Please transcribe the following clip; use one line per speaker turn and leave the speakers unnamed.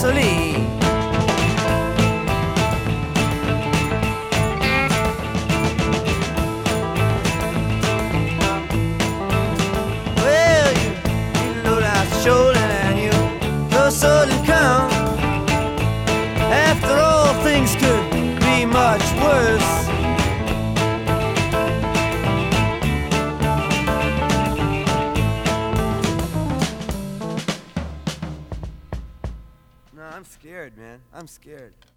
gasoline. Well, you load out the shoulder and your sudden come. After all, things could be much worse. No, I'm scared, man. I'm scared.